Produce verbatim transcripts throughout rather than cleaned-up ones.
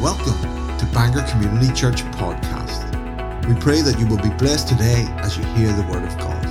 Welcome to Bangor Community Church Podcast. We pray that you will be blessed today as you hear the Word of God.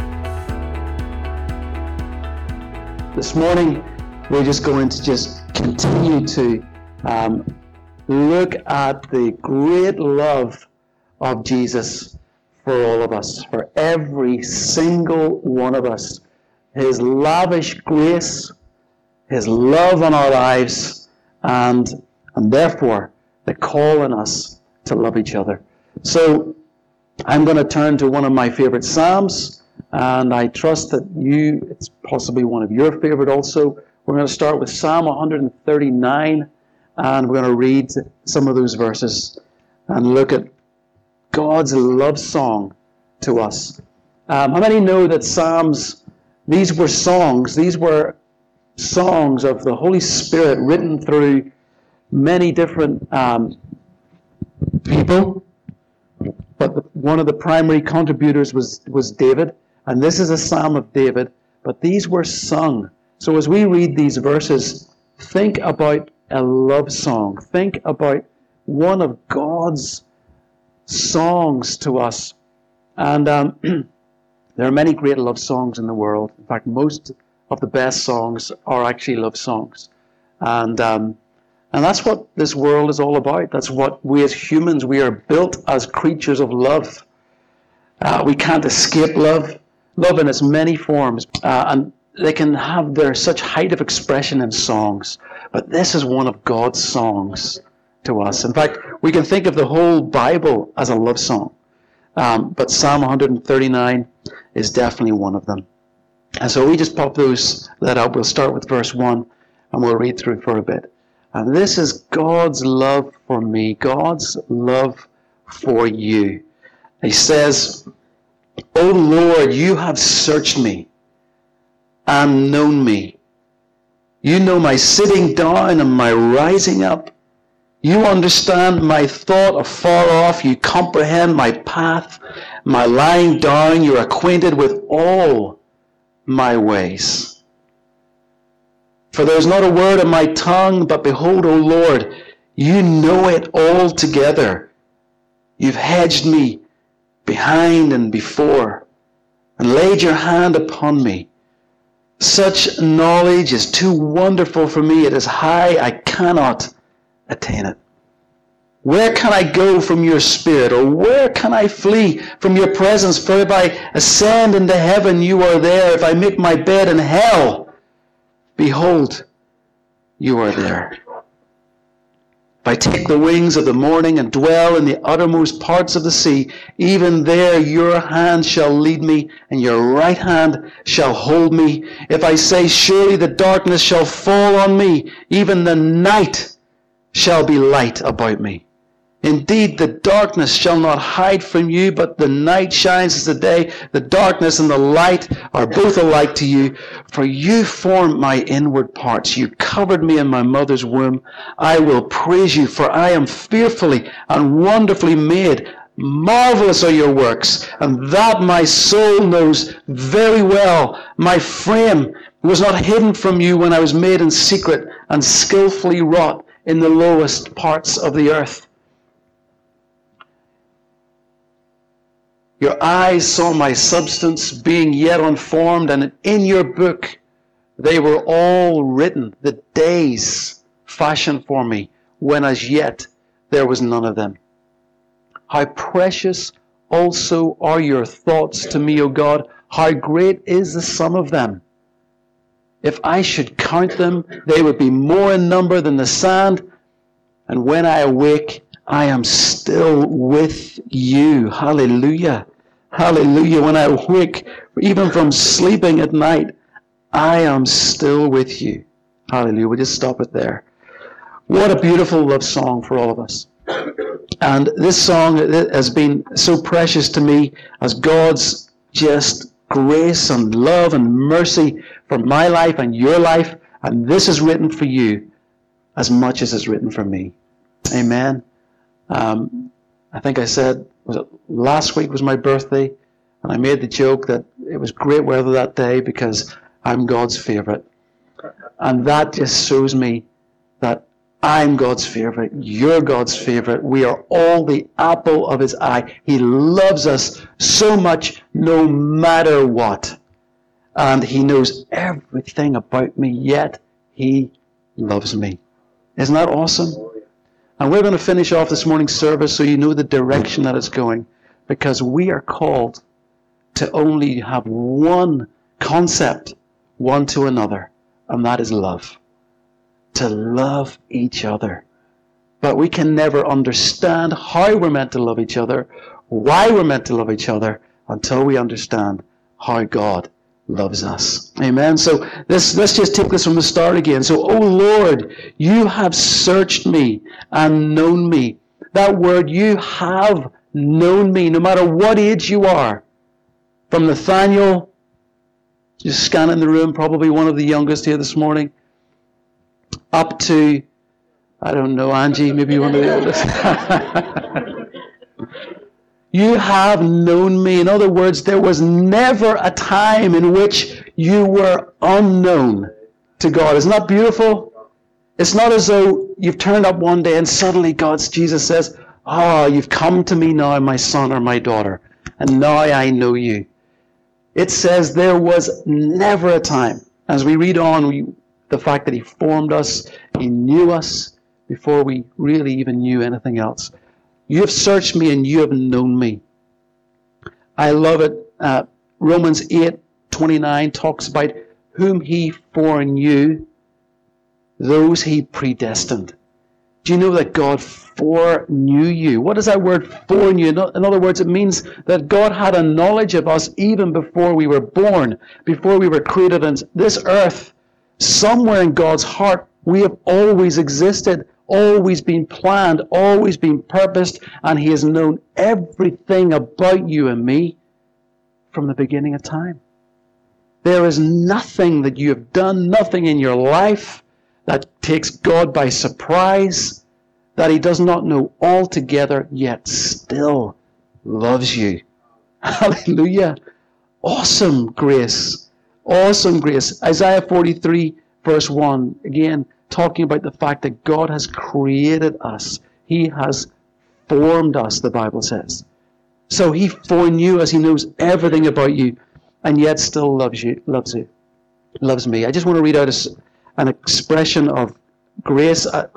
This morning, we're just going to just continue to um, look at the great love of Jesus for all of us, for every single one of us. His lavish grace, His love in our lives, and, and therefore the call on us to love each other. So I'm going to turn to one of my favorite Psalms, and I trust that you, it's possibly one of your favorite also. We're going to start with Psalm one thirty-nine, and we're going to read some of those verses and look at God's love song to us. Um, how many know that Psalms, these were songs, these were songs of the Holy Spirit written through many different um, people, but the, one of the primary contributors was, was David, and this is a Psalm of David, but these were sung. So as we read these verses, think about a love song. Think about one of God's songs to us. And um, there are many great love songs in the world. In fact, most of the best songs are actually love songs. And um, and that's what this world is all about. That's what we as humans, we are built as creatures of love. Uh, we can't escape love. Love in its many forms. Uh, and they can have their such height of expression in songs. But this is one of God's songs to us. In fact, we can think of the whole Bible as a love song. Um, but Psalm one thirty-nine is definitely one of them. And so we just pop those that up. We'll start with verse one, and we'll read through for a bit. And this is God's love for me, God's love for you. He says, "O Lord, you have searched me and known me. You know my sitting down and my rising up. You understand my thought afar off. You comprehend my path, my lying down. You're acquainted with all my ways. For there is not a word in my tongue, but behold, O Lord, you know it altogether. You've hedged me behind and before, and laid your hand upon me. Such knowledge is too wonderful for me. It is high, I cannot attain it. Where can I go from your spirit, or where can I flee from your presence? For if I ascend into heaven, you are there. If I make my bed in hell, behold, you are there. If I take the wings of the morning and dwell in the uttermost parts of the sea, even there your hand shall lead me, and your right hand shall hold me. If I say, surely the darkness shall fall on me, even the night shall be light about me. Indeed, the darkness shall not hide from you, but the night shines as the day. The darkness and the light are both alike to you. For you formed my inward parts. You covered me in my mother's womb. I will praise you, for I am fearfully and wonderfully made. Marvelous are your works, and that my soul knows very well. My frame was not hidden from you when I was made in secret and skillfully wrought in the lowest parts of the earth. Your eyes saw my substance being yet unformed, and in your book they were all written, the days fashioned for me, when as yet there was none of them. How precious also are your thoughts to me, O God! How great is the sum of them! If I should count them, they would be more in number than the sand. And when I awake, I am still with you. Hallelujah. Hallelujah. When I awake, even from sleeping at night, I am still with you. Hallelujah. We'll just stop it there. What a beautiful love song for all of us. And this song has been so precious to me as God's just grace and love and mercy for my life and your life. And this is written for you as much as it's written for me. Amen. Um, I think I said, was it last week was my birthday, and I made the joke that it was great weather that day because I'm God's favorite. And that just shows me that I'm God's favorite. You're God's favorite. We are all the apple of his eye. He loves us so much no matter what. And he knows everything about me, yet he loves me. Isn't that awesome? And we're going to finish off this morning's service so you know the direction that it's going. Because we are called to only have one concept, one to another. And that is love. To love each other. But we can never understand how we're meant to love each other, why we're meant to love each other, until we understand how God loves us. Amen. So this, let's just take this from the start again. So, oh Lord, you have searched me and known me. That word, you have known me, no matter what age you are. From Nathaniel, just scanning the room, probably one of the youngest here this morning, up to, I don't know, Angie, maybe one of the oldest. You have known me. In other words, there was never a time in which you were unknown to God. Isn't that beautiful? It's not as though you've turned up one day and suddenly God's Jesus says, oh, you've come to me now, my son or my daughter, and now I know you. It says there was never a time. As we read on, we, the fact that he formed us, he knew us before we really even knew anything else. You have searched me and you have known me. I love it. Uh, Romans eight twenty-nine talks about whom he foreknew, those he predestined. Do you know that God foreknew you? What does that word foreknew? In other words, it means that God had a knowledge of us even before we were born, before we were created on this earth. Somewhere in God's heart, we have always existed, always been planned, always been purposed, and he has known everything about you and me from the beginning of time. There is nothing that you have done, nothing in your life that takes God by surprise, that he does not know altogether, yet still loves you. Hallelujah. Awesome grace. Awesome grace. Isaiah forty-three, verse one, again, talking about the fact that God has created us. He has formed us, the Bible says. So he foreknew us. He knows everything about you, and yet still loves you, loves you, loves me. I just want to read out a, an expression of grace. Uh,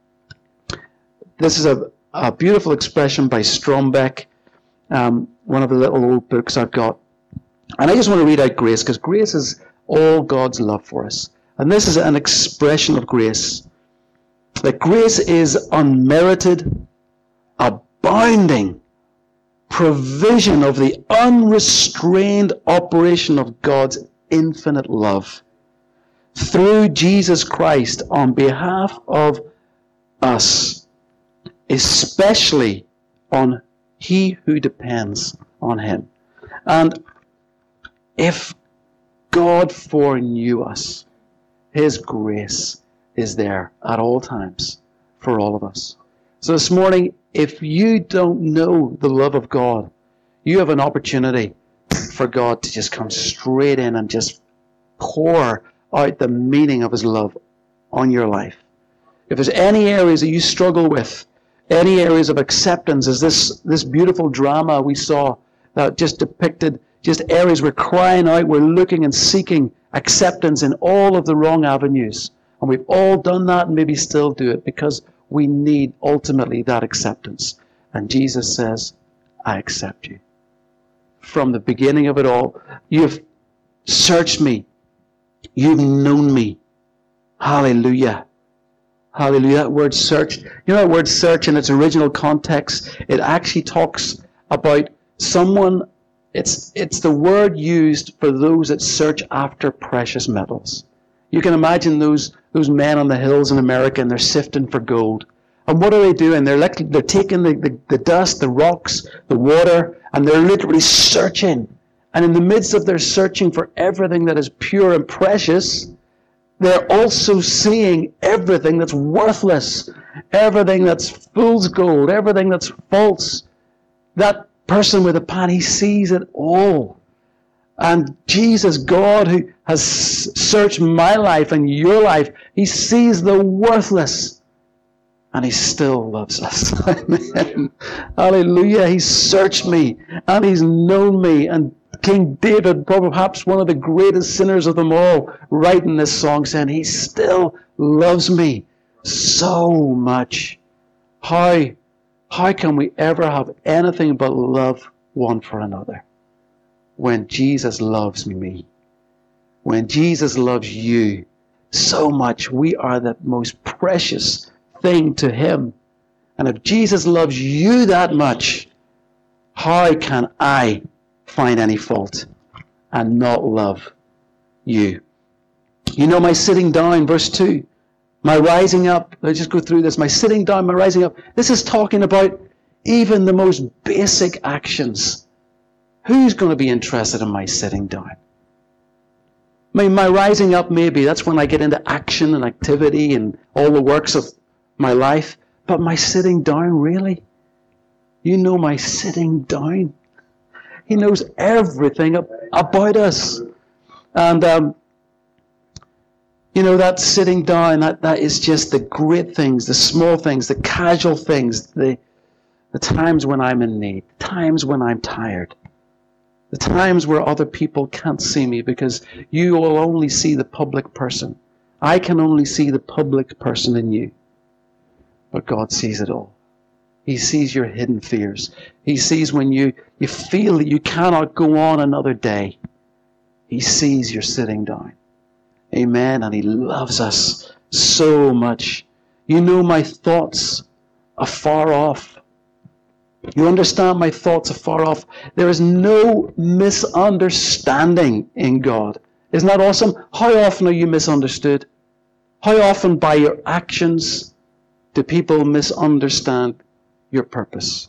this is a, a beautiful expression by Strombeck, um, one of the little old books I've got. And I just want to read out grace, because grace is all God's love for us. And this is an expression of grace. That grace is unmerited, abounding provision of the unrestrained operation of God's infinite love through Jesus Christ on behalf of us, especially on he who depends on him. And if God foreknew us, his grace is there at all times for all of us. So this morning, if you don't know the love of God, you have an opportunity for God to just come straight in and just pour out the meaning of his love on your life. If there's any areas that you struggle with, any areas of acceptance, as this, this beautiful drama we saw that just depicted just areas we're crying out, we're looking and seeking acceptance in all of the wrong avenues. And we've all done that and maybe still do it because we need ultimately that acceptance. And Jesus says, I accept you. From the beginning of it all, you've searched me. You've known me. Hallelujah. Hallelujah. That word search, you know that word search in its original context, it actually talks about someone. It's it's the word used for those that search after precious metals. You can imagine those those men on the hills in America, and they're sifting for gold. And what are they doing? They're like, they're taking the, the, the dust, the rocks, the water, and they're literally searching. And in the midst of their searching for everything that is pure and precious, they're also seeing everything that's worthless, everything that's fool's gold, everything that's false. That person with a pan, he sees it all. And Jesus, God, who has searched my life and your life, he sees the worthless. And he still loves us. Amen. Hallelujah. He's searched me and he's known me. And King David, perhaps one of the greatest sinners of them all, writing this song saying, he still loves me so much. How, how can we ever have anything but love one for another when Jesus loves me? When Jesus loves you so much, we are the most precious thing to him. And if Jesus loves you that much, how can I find any fault and not love you? You know, my sitting down, verse two, my rising up, let's just go through this, my sitting down, my rising up, this is talking about even the most basic actions. Who's going to be interested in my sitting down? I mean, my rising up, maybe, that's when I get into action and activity and all the works of my life. But my sitting down, really? You know my sitting down. He knows everything about us. And, um, you know, that sitting down, that, that is just the great things, the small things, the casual things, the, the times when I'm in need, times when I'm tired, the times where other people can't see me because you will only see the public person. I can only see the public person in you. But God sees it all. He sees your hidden fears. He sees when you, you feel that you cannot go on another day. He sees you're sitting down. Amen. And he loves us so much. You know my thoughts are far off. You understand my thoughts are far off. There is no misunderstanding in God. Isn't that awesome? How often are you misunderstood? How often by your actions do people misunderstand your purpose?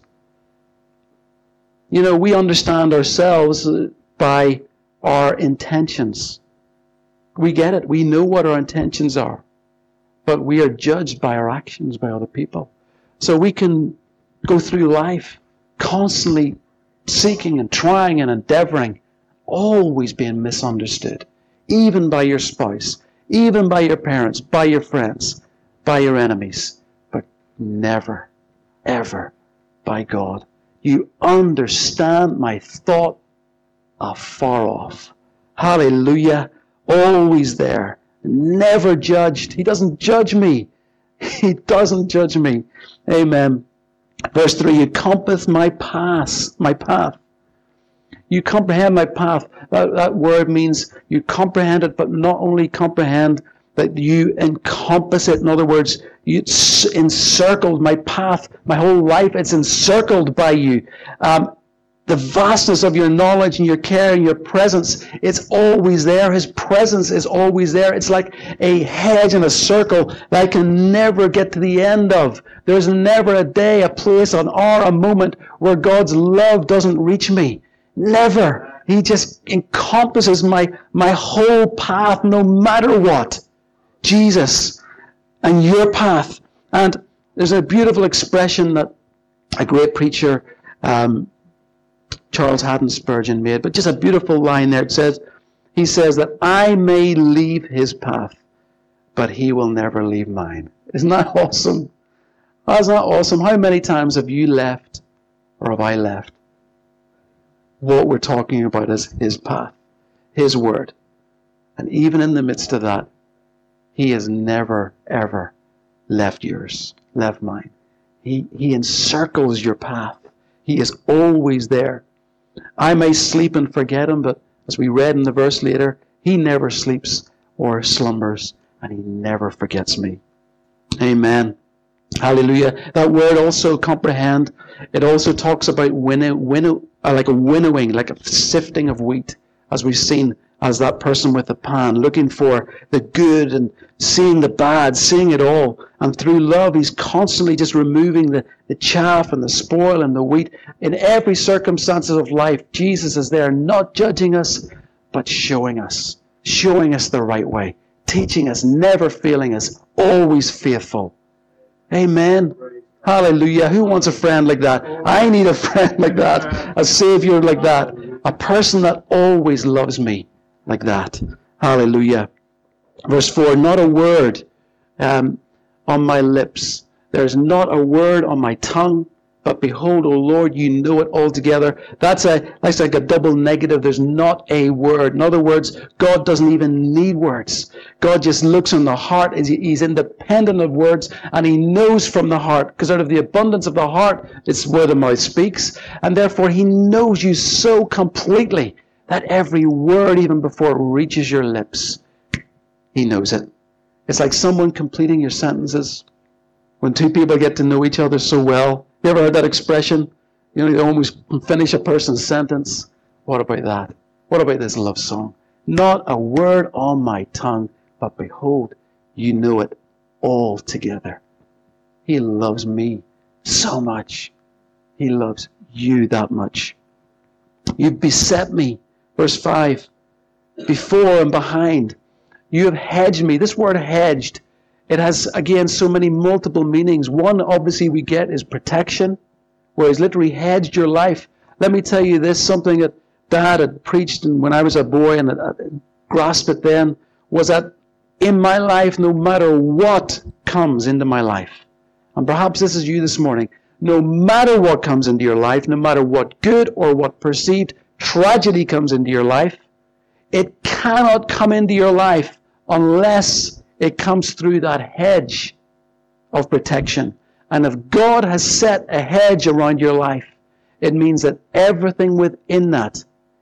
You know, we understand ourselves by our intentions. We get it. We know what our intentions are. But we are judged by our actions by other people. So we can go through life constantly seeking and trying and endeavoring, always being misunderstood. Even by your spouse, even by your parents, by your friends, by your enemies. Never, ever by God. You understand my thought afar off. Hallelujah. Always there. Never judged. He doesn't judge me. He doesn't judge me. Amen. Verse three, you compass my path, my path. You comprehend my path. That, that word means you comprehend it, but not only comprehend, that you encompass it. In other words, you encircled my path, my whole life, it's encircled by you. Um, the vastness of your knowledge and your care and your presence, it's always there. His presence is always there. It's like a hedge and a circle that I can never get to the end of. There's never a day, a place, an hour, a moment where God's love doesn't reach me. Never. He just encompasses my, my whole path, no matter what. Jesus and your path. And there's a beautiful expression that a great preacher, um, Charles Haddon Spurgeon, made, but just a beautiful line there. It says, he says that I may leave his path, but he will never leave mine. Isn't that awesome? Isn't that awesome? How many times have you left, or have I left? What we're talking about is his path, his word. And even in the midst of that, he has never, ever left yours, left mine. He, he encircles your path. He is always there. I may sleep and forget him, but as we read in the verse later, he never sleeps or slumbers, and he never forgets me. Amen. Hallelujah. That word also, comprehend, it also talks about winnow, winnow, uh, like a winnowing, like a sifting of wheat, as we've seen as that person with the pan, looking for the good and seeing the bad, seeing it all. And through love, he's constantly just removing the, the chaff and the spoil and the wheat. In every circumstances of life, Jesus is there, not judging us, but showing us, showing us the right way, teaching us, never failing us, always faithful. Amen. Hallelujah. Who wants a friend like that? I need a friend like that, a Savior like that, a person that always loves me like that. Hallelujah. Verse four, not a word um, on my lips. There's not a word on my tongue, but behold, O Lord, you know it altogether. That's a that's like a double negative. There's not a word. In other words, God doesn't even need words. God just looks on the heart. He's independent of words, and he knows from the heart, because out of the abundance of the heart, it's where the mouth speaks. And therefore, he knows you so completely that every word, even before it reaches your lips, he knows it. It's like someone completing your sentences. When two people get to know each other so well, you ever heard that expression? You know, you almost finish a person's sentence. What about that? What about this love song? Not a word on my tongue, but behold, you know it all together. He loves me so much. He loves you that much. You've beset me. Verse five. Before and behind. You have hedged me. This word hedged, it has, again, so many multiple meanings. One, obviously, we get is protection, where he's literally hedged your life. Let me tell you this, something that Dad had preached when I was a boy, and I grasped it then, was that in my life, no matter what comes into my life, and perhaps this is you this morning, no matter what comes into your life, no matter what good or what perceived tragedy comes into your life, it cannot come into your life unless it comes through that hedge of protection. And if God has set a hedge around your life, it means that everything within that,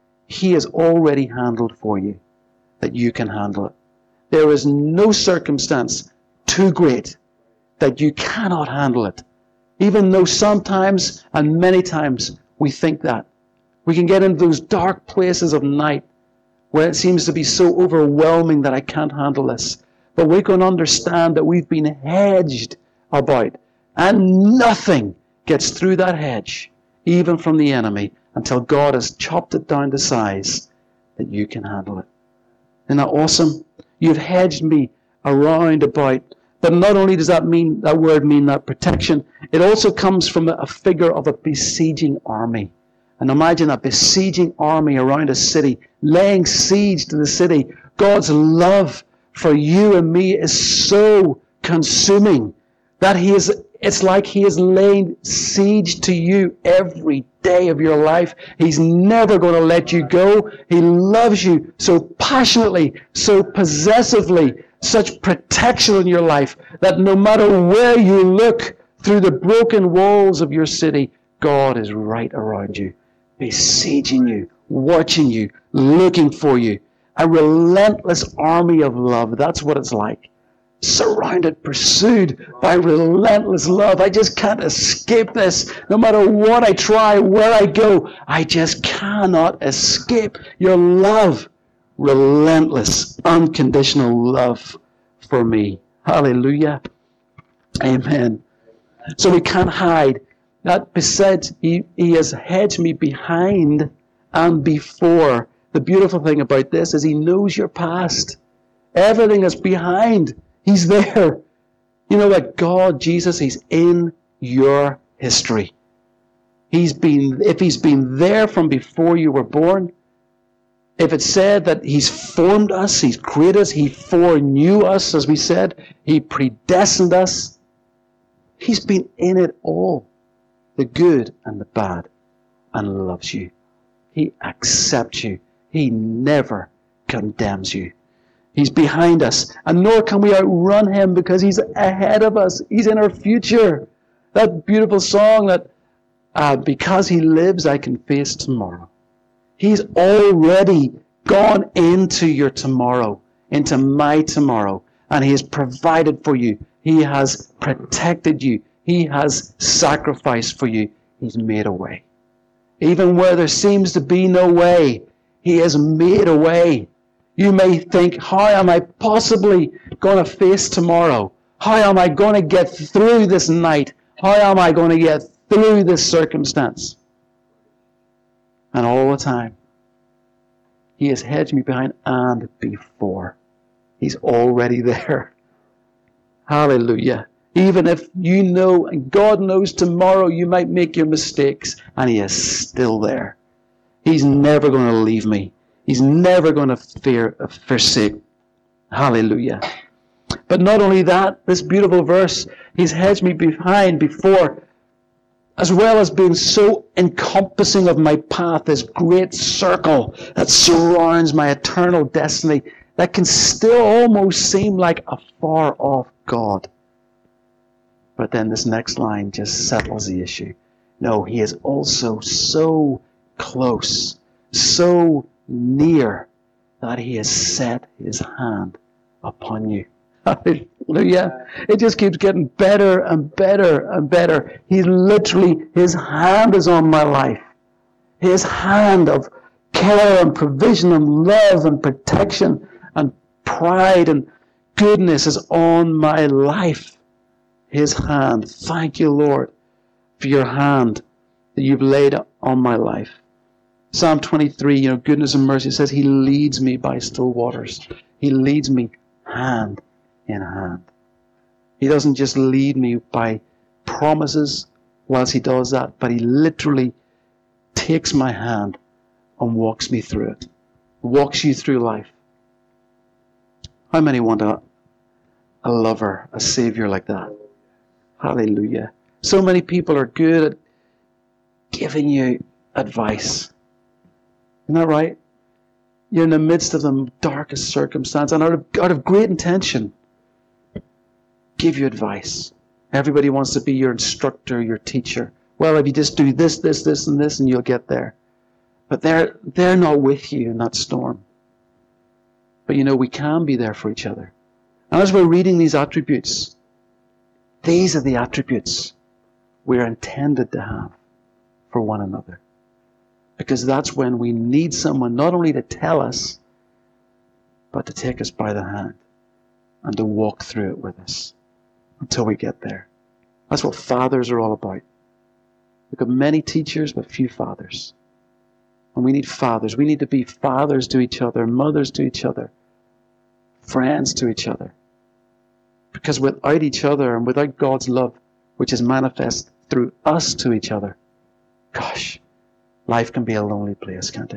he has already handled for you, that you can handle it. There is no circumstance too great that you cannot handle it. Even though sometimes, and many times, we think that. We can get into those dark places of night where it seems to be so overwhelming that I can't handle this. But we can understand that we've been hedged about, and nothing gets through that hedge, even from the enemy, until God has chopped it down to size that you can handle it. Isn't that awesome? You've hedged me around about. But not only does that mean that word mean that protection, it also comes from a figure of a besieging army. And imagine a besieging army around a city, laying siege to the city. God's love for you and me is so consuming that he is, it's like he is laying siege to you every day of your life. He's never going to let you go. He loves you so passionately, so possessively, such protection in your life that no matter where you look through the broken walls of your city, God is right around you, besieging you, watching you, looking for you. A relentless army of love. That's what it's like. Surrounded, pursued by relentless love. I just can't escape this. No matter what I try, where I go, I just cannot escape your love. Relentless, unconditional love for me. Hallelujah. Amen. So we can't hide. That beset, he, he has hedged me behind and before. The beautiful thing about this is he knows your past. Everything that's behind, he's there. You know that God, Jesus, he's in your history. He's been, if he's been there from before you were born, if it said that he's formed us, he's created us, he foreknew us, as we said, he predestined us, he's been in it all, the good and the bad, and loves you. He accepts you. He never condemns you. He's behind us, and nor can we outrun him because he's ahead of us. He's in our future. That beautiful song that, uh, because he lives, I can face tomorrow. He's already gone into your tomorrow, into my tomorrow, and he has provided for you. He has protected you. He has sacrificed for you. He's made a way. Even where there seems to be no way, he has made a way. You may think, how am I possibly going to face tomorrow? How am I going to get through this night? How am I going to get through this circumstance? And all the time, he has hedged me behind and before. He's already there. Hallelujah. Even if you know, and God knows tomorrow you might make your mistakes, and he is still there. He's never going to leave me. He's never going to fear, forsake. Hallelujah. But not only that, this beautiful verse, he's hedged me behind, before, as well as being so encompassing of my path, this great circle that surrounds my eternal destiny, that can still almost seem like a far-off God. But then this next line just settles the issue. No, he is also so close, so near, that he has set his hand upon you. Hallelujah. It just keeps getting better and better and better. He's literally, his hand is on my life. His hand of care and provision and love and protection and pride and goodness is on my life. His hand. Thank you, Lord, for your hand that you've laid on my life. Psalm twenty-three, you know, goodness and mercy says he leads me by still waters. He leads me hand in hand. He doesn't just lead me by promises whilst he does that, but he literally takes my hand and walks me through it. Walks you through life. How many want a, a lover, a savior like that? Hallelujah. So many people are good at giving you advice. Isn't that right? You're in the midst of the darkest circumstance, and out of, out of great intention, give you advice. Everybody wants to be your instructor, your teacher. Well, if you just do this, this, this, and this, and you'll get there. But they're, they're not with you in that storm. But you know, we can be there for each other. And as we're reading these attributes, these are the attributes we're intended to have for one another. Because that's when we need someone not only to tell us, but to take us by the hand and to walk through it with us until we get there. That's what fathers are all about. We've got many teachers, but few fathers. And we need fathers. We need to be fathers to each other, mothers to each other, friends to each other. Because without each other and without God's love, which is manifest through us to each other, gosh, life can be a lonely place, can't it?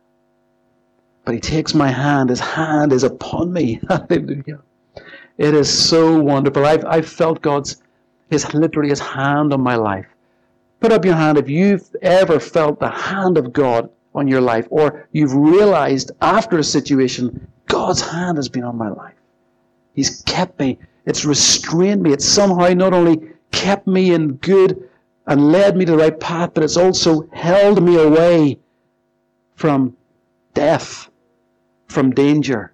But he takes my hand. His hand is upon me. Hallelujah. It is so wonderful. I've, I've felt God's, his literally his hand on my life. Put up your hand if you've ever felt the hand of God on your life, or you've realized after a situation, God's hand has been on my life. He's kept me. It's restrained me. It's somehow not only kept me in good and led me to the right path, but it's also held me away from death, from danger.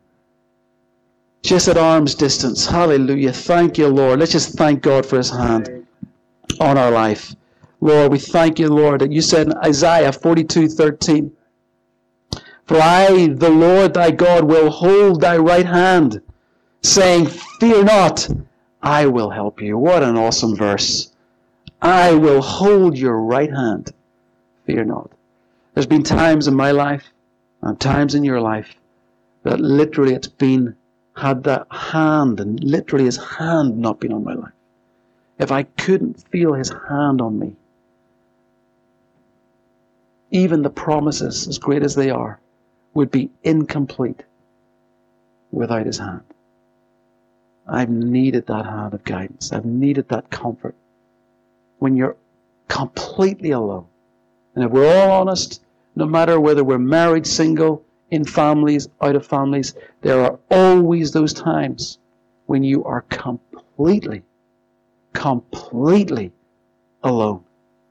Just at arm's distance. Hallelujah. Thank you, Lord. Let's just thank God for his hand on our life. Lord, we thank you, Lord, that you said in Isaiah forty-two thirteen, for I, the Lord thy God, will hold thy right hand, saying, fear not, I will help you. What an awesome verse. I will hold your right hand. Fear not. There's been times in my life and times in your life that literally it's been, had that hand, and literally his hand not been on my life. If I couldn't feel his hand on me, even the promises, as great as they are, would be incomplete without his hand. I've needed that hand of guidance. I've needed that comfort. When you're completely alone. And if we're all honest, no matter whether we're married, single, in families, out of families, there are always those times when you are completely, completely alone.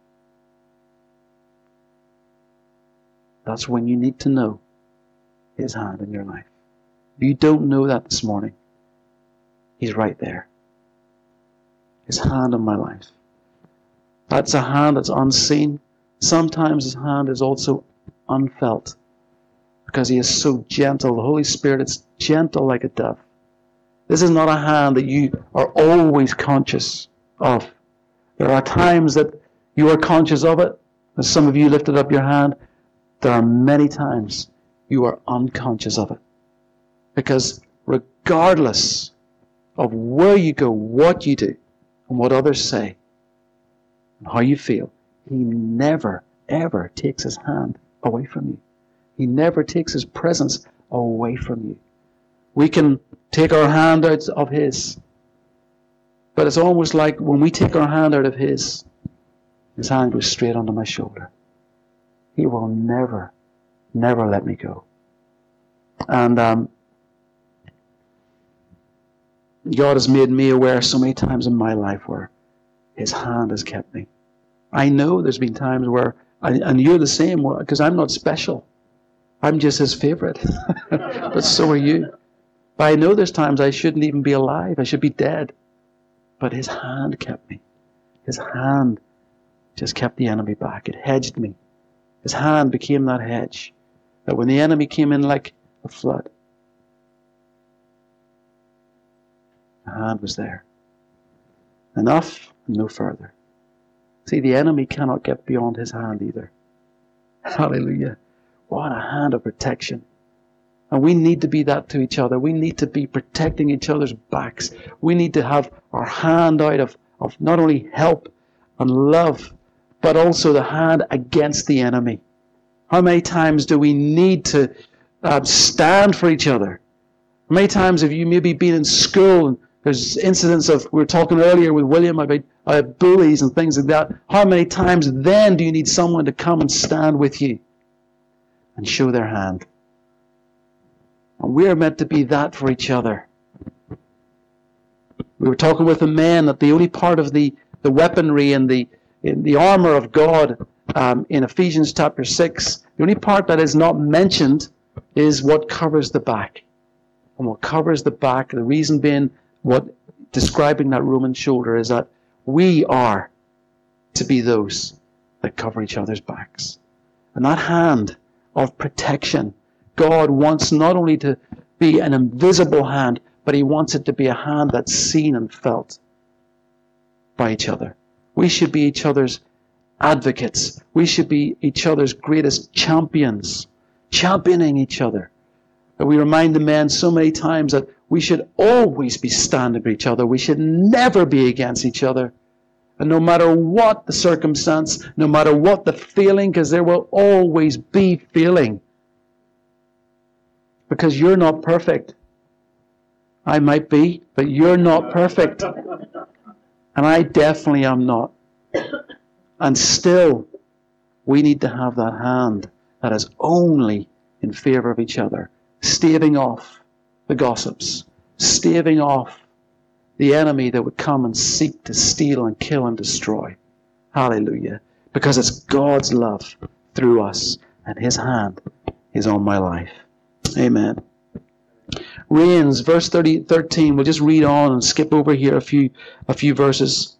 That's when you need to know his hand in your life. If you don't know that this morning, he's right there. His hand on my life. That's a hand that's unseen. Sometimes his hand is also unfelt. Because he is so gentle. The Holy Spirit is gentle like a dove. This is not a hand that you are always conscious of. There are times that you are conscious of it. As some of you lifted up your hand, there are many times you are unconscious of it. Because regardless of where you go, what you do, and what others say, and how you feel, he never, ever takes his hand away from you. He never takes his presence away from you. We can take our hand out of his. But it's almost like when we take our hand out of his, his hand goes straight onto my shoulder. He will never, never let me go. And um, God has made me aware so many times in my life where his hand has kept me. I know there's been times where, I, and you're the same, because I'm not special. I'm just his favorite. But so are you. But I know there's times I shouldn't even be alive. I should be dead. But his hand kept me. His hand just kept the enemy back. It hedged me. His hand became that hedge. That when the enemy came in like a flood, the hand was there. Enough and no further. See, the enemy cannot get beyond his hand either. Hallelujah. What a hand of protection. And we need to be that to each other. We need to be protecting each other's backs. We need to have our hand out of, of not only help and love, but also the hand against the enemy. How many times do we need to uh, stand for each other? How many times have you maybe been in school and there's incidents of, we were talking earlier with William about uh, bullies and things like that. How many times then do you need someone to come and stand with you and show their hand? And we are meant to be that for each other. We were talking with the men that the only part of the, the weaponry and the, in the armor of God um, in Ephesians chapter six, the only part that is not mentioned is what covers the back. And what covers the back, the reason being, what describing that Roman shoulder is that we are to be those that cover each other's backs. And that hand of protection, God wants not only to be an invisible hand, but he wants it to be a hand that's seen and felt by each other. We should be each other's advocates. We should be each other's greatest champions, championing each other. And we remind the men so many times that we should always be standing for each other. We should never be against each other. And no matter what the circumstance, no matter what the feeling, because there will always be feeling. Because you're not perfect. I might be, but you're not perfect. And I definitely am not. And still, we need to have that hand that is only in favor of each other, staving off the gossips, staving off the enemy that would come and seek to steal and kill and destroy. Hallelujah. Because it's God's love through us, and his hand is on my life. Amen. Reigns, verse thirty, thirteen. We'll just read on and skip over here a few, a few verses.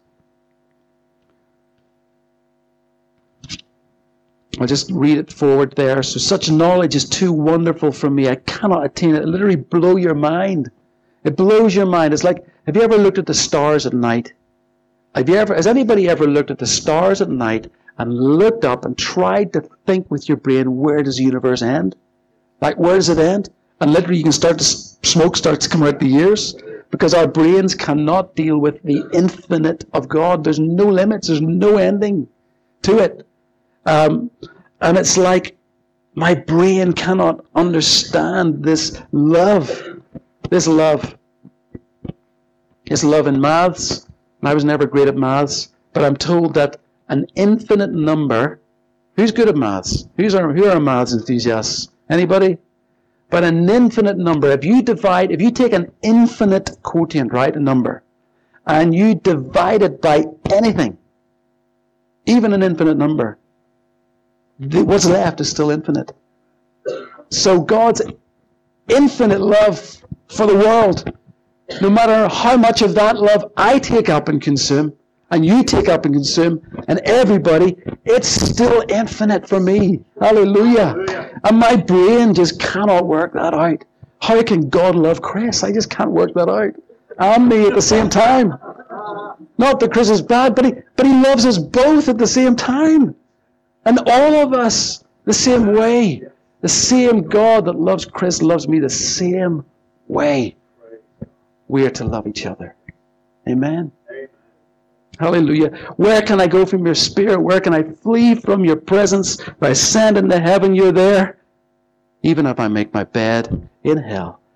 I'll just read it forward there. So such knowledge is too wonderful for me. I cannot attain it. It literally blow your mind. It blows your mind. It's like, have you ever looked at the stars at night? Have you ever, has anybody ever looked at the stars at night and looked up and tried to think with your brain, where does the universe end? Like, where does it end? And literally you can start to, smoke starts to come out the ears. Because our brains cannot deal with the infinite of God. There's no limits. There's no ending to it. Um, and it's like my brain cannot understand this love. This love. This love in maths. And I was never great at maths. But I'm told that an infinite number. Who's good at maths? Who's our, who are maths enthusiasts? Anybody? But an infinite number. If you divide, if you take an infinite quotient, right, a number, and you divide it by anything, even an infinite number, what's left is still infinite. So God's infinite love for the world, no matter how much of that love I take up and consume, and you take up and consume, and everybody, it's still infinite for me. Hallelujah. Hallelujah. And my brain just cannot work that out. How can God love Chris? I just can't work that out. And me at the same time. Not that Chris is bad, but he, but he loves us both at the same time. And all of us the same way. The same God that loves Chris loves me the same way. We are to love each other. Amen. Hallelujah. Where can I go from your spirit? Where can I flee from your presence? If I ascend into heaven, you're there. Even if I make my bed in hell,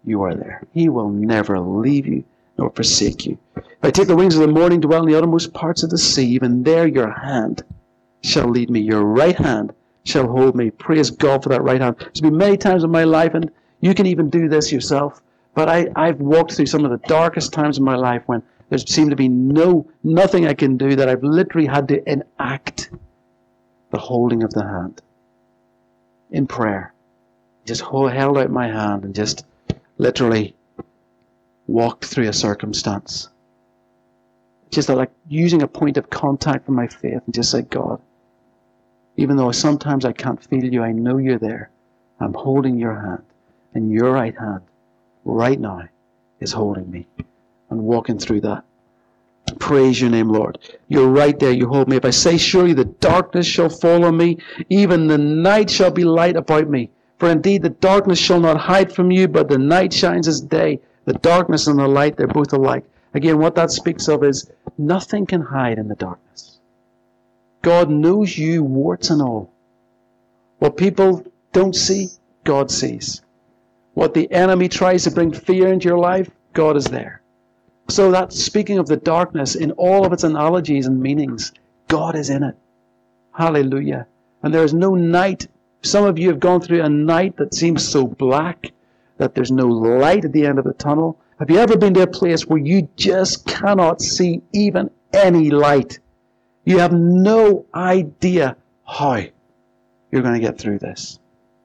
you are there. He will never leave you nor forsake you. If I take the wings of the morning, dwell in the uttermost parts of the sea, even there your hand shall lead me. Your right hand shall hold me. Praise God for that right hand. There's been many times in my life, and you can even do this yourself, but I, I've walked through some of the darkest times in my life when there seemed to be no nothing I can do, that I've literally had to enact the holding of the hand in prayer. Just hold, held out my hand and just literally walked through a circumstance. Just like using a point of contact for my faith and just say, God, even though sometimes I can't feel you, I know you're there. I'm holding your hand, and your right hand right now is holding me and walking through that. Praise your name, Lord. You're right there. You hold me. If I say, surely the darkness shall fall on me, even the night shall be light about me. For indeed the darkness shall not hide from you, but the night shines as day. The darkness and the light, they're both alike. Again, what that speaks of is nothing can hide in the darkness. God knows you, warts and all. What people don't see, God sees. What the enemy tries to bring fear into your life, God is there. So that speaking of the darkness in all of its analogies and meanings, God is in it. Hallelujah. And there is no night. Some of you have gone through a night that seems so black that there's no light at the end of the tunnel. Have you ever been to a place where you just cannot see even any light? You have no idea how you're going to get through this.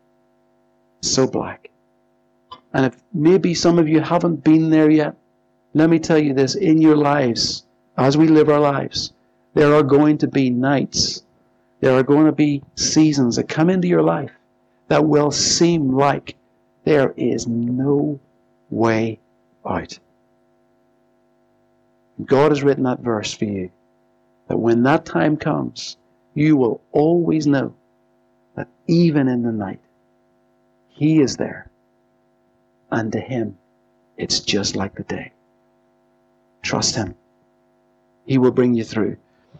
So black. And if maybe some of you haven't been there yet, let me tell you this, in your lives, as we live our lives, there are going to be nights, there are going to be seasons that come into your life that will seem like there is no way out. God has written that verse for you, that when that time comes, you will always know that even in the night, He is there. And to Him, it's just like the day. Trust Him. He will bring you through.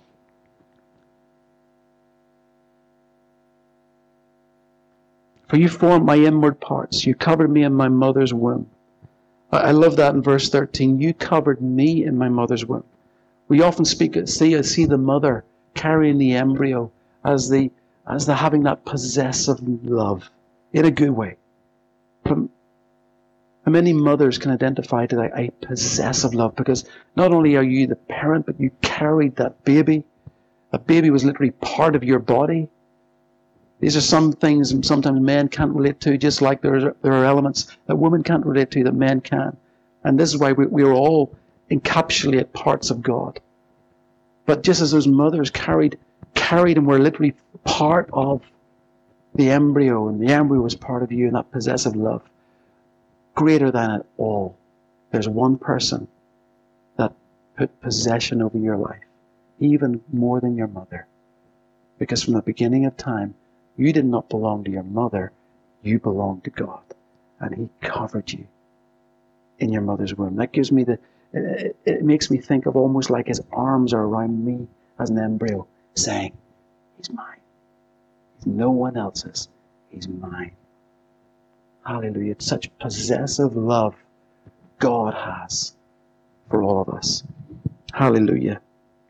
For you formed my inward parts. You covered me in my mother's womb. I love that in verse thirteen. You covered me in my mother's womb. We often speak, see, see the mother carrying the embryo as the as the having that possessive love in a good way. From, and many mothers can identify to that a possessive love, because not only are you the parent, but you carried that baby. That baby was literally part of your body. These are some things sometimes men can't relate to, just like there are, there are elements that women can't relate to that men can. And this is why we, we are all encapsulate parts of God. But just as those mothers carried, carried and were literally part of the embryo, and the embryo was part of you, and that possessive love, greater than it all, there's one person that put possession over your life, even more than your mother. Because from the beginning of time, you did not belong to your mother, you belonged to God. And He covered you in your mother's womb. That gives me the, it, it makes me think of almost like His arms are around me as an embryo, saying, He's mine. He's no one else's. He's mine. Hallelujah. It's such possessive love God has for all of us. Hallelujah.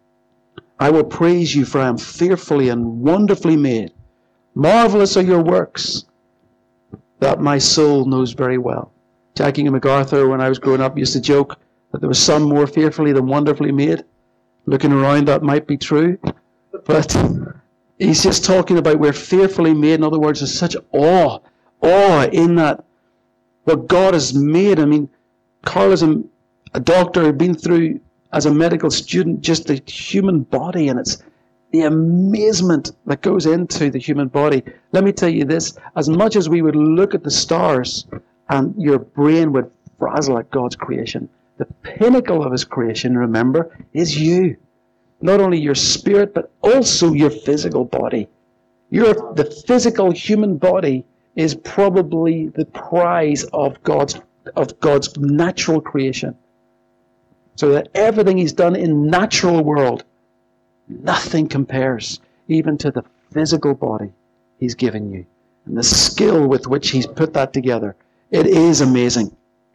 I will praise you, for I am fearfully and wonderfully made. Marvelous are your works, that my soul knows very well. Jackie MacArthur, when I was growing up, used to joke that there was some more fearfully than wonderfully made. Looking around, that might be true. But he's just talking about we're fearfully made. In other words, there's such awe, awe in that, what God has made. I mean, Carl is a, a doctor who'd been through, as a medical student, just the human body, and it's the amazement that goes into the human body. Let me tell you this, as much as we would look at the stars and your brain would frazzle at God's creation, the pinnacle of His creation, remember, is you. Not only your spirit, but also your physical body. Your, the physical human body is probably the prize of God's, of God's natural creation. So that everything He's done in natural world, nothing compares even to the physical body He's given you. And the skill with which He's put that together. It is amazing.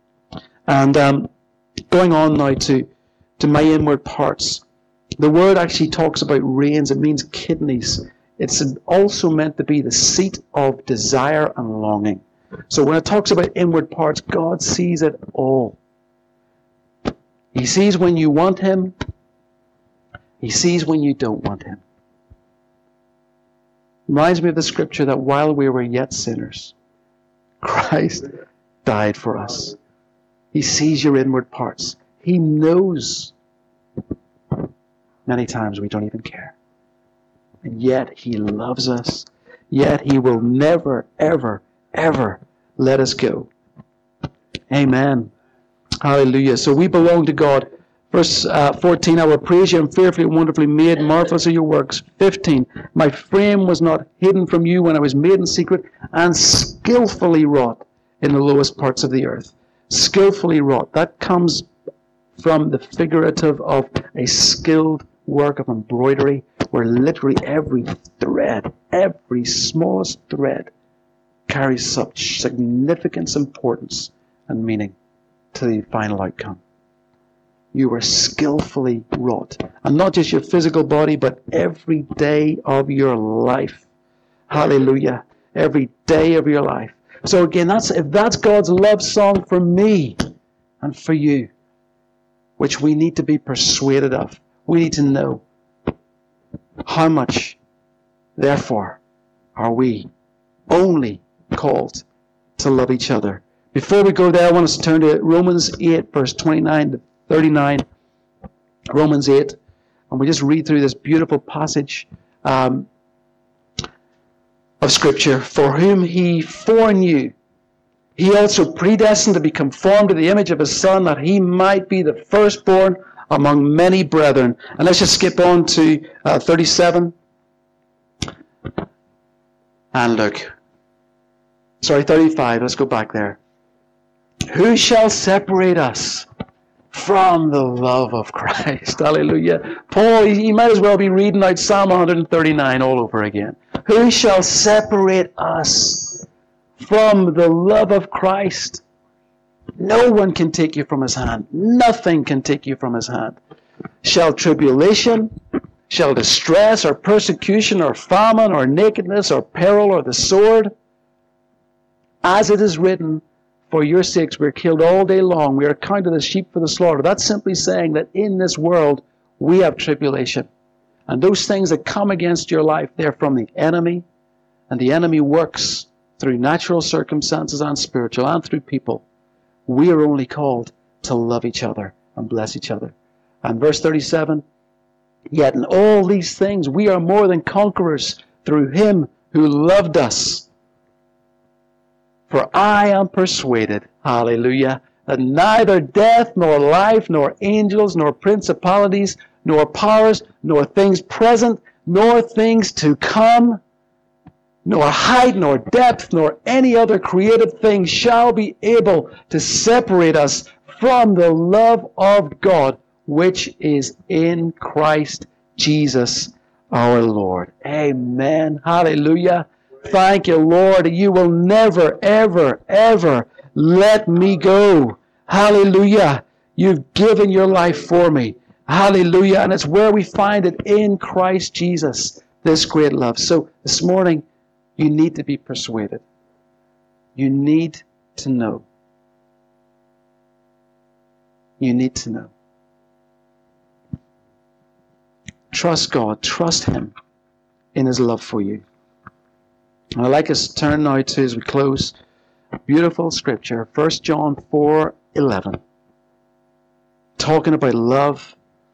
And um, going on now to, to my inward parts. The word actually talks about reins. It means kidneys. It's also meant to be the seat of desire and longing. So when it talks about inward parts, God sees it all. He sees when you want Him. He sees when you don't want Him. Reminds me of the scripture that while we were yet sinners, Christ died for us. He sees your inward parts. He knows. Many times we don't even care. And yet He loves us. Yet He will never, ever, ever let us go. Amen. Hallelujah. So we belong to God. Verse uh, fourteen, I will praise you, I'm fearfully and wonderfully made, marvelous are your works. fifteen, my frame was not hidden from you when I was made in secret and skillfully wrought in the lowest parts of the earth. Skillfully wrought. That comes from the figurative of a skilled work of embroidery, where literally every thread, every smallest thread, carries such significance, importance, and meaning to the final outcome. You were skillfully wrought. And not just your physical body, but every day of your life. Hallelujah. Every day of your life. So again, that's if that's God's love song for me and for you, which we need to be persuaded of. We need to know how much, therefore, are we only called to love each other. Before we go there, I want us to turn to Romans eight, verse twenty-nine to thirty-nine. Romans eight. And we just read through this beautiful passage um, of Scripture. For whom He foreknew, He also predestined to be conformed to the image of His Son, that He might be the firstborn among many brethren. And let's just skip on to uh, thirty-seven. And look. Sorry, thirty-five. Let's go back there. Who shall separate us from the love of Christ? Hallelujah. Paul, he might as well be reading out Psalm one thirty-nine all over again. Who shall separate us from the love of Christ? No one can take you from His hand. Nothing can take you from His hand. Shall tribulation, shall distress, or persecution, or famine, or nakedness, or peril, or the sword? As it is written, for your sakes we are killed all day long. We are counted as sheep for the slaughter. That's simply saying that in this world we have tribulation. And those things that come against your life, they're from the enemy. And the enemy works through natural circumstances and spiritual and through people. We are only called to love each other and bless each other. And verse thirty-seven, yet in all these things we are more than conquerors through Him who loved us. For I am persuaded, hallelujah, that neither death, nor life, nor angels, nor principalities, nor powers, nor things present, nor things to come, nor height, nor depth, nor any other created thing shall be able to separate us from the love of God, which is in Christ Jesus our Lord. Amen. Hallelujah. Thank you, Lord. You will never, ever, ever let me go. Hallelujah. You've given your life for me. Hallelujah. And it's where we find it in Christ Jesus, this great love. So this morning, you need to be persuaded. You need to know. You need to know. Trust God. Trust Him in His love for you. And I'd like us to turn now to, as we close, beautiful scripture, First John four eleven. Talking about love.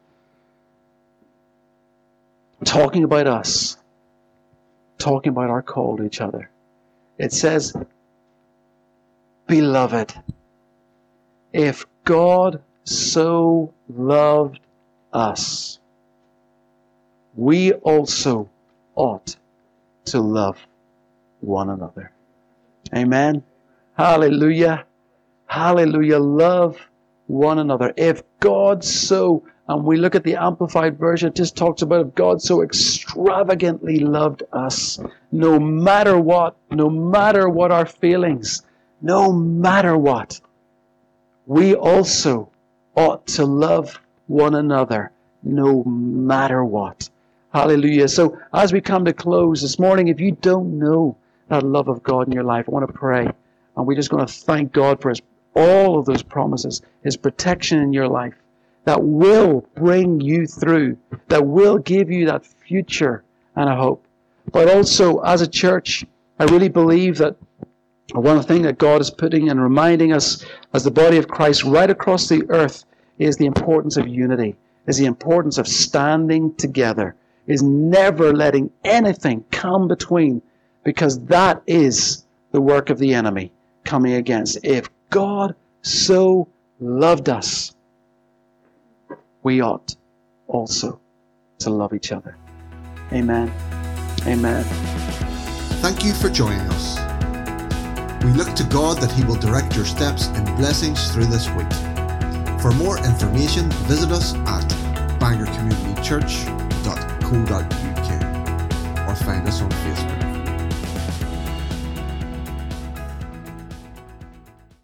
Talking about us. Talking about our call to each other. It says, Beloved, if God so loved us, we also ought to love one another. Amen. Hallelujah. Hallelujah. Love one another. If God so, and we look at the Amplified Version, it just talks about if God so extravagantly loved us, no matter what, no matter what our feelings, no matter what, we also ought to love one another no matter what. Hallelujah. So as we come to close this morning, if you don't know that love of God in your life, I want to pray. And we're just going to thank God for his, all of those promises, his protection in your life that will bring you through, that will give you that future and a hope. But also, as a church, I really believe that one thing that God is putting and reminding us as the body of Christ right across the earth is the importance of unity, is the importance of standing together, is never letting anything come between, because that is the work of the enemy coming against. If God so loved us, we ought also to love each other. Amen. Amen. Thank you for joining us. We look to God that he will direct your steps in blessings through this week. For more information, visit us at bangor community church dot co dot uk or find us on Facebook.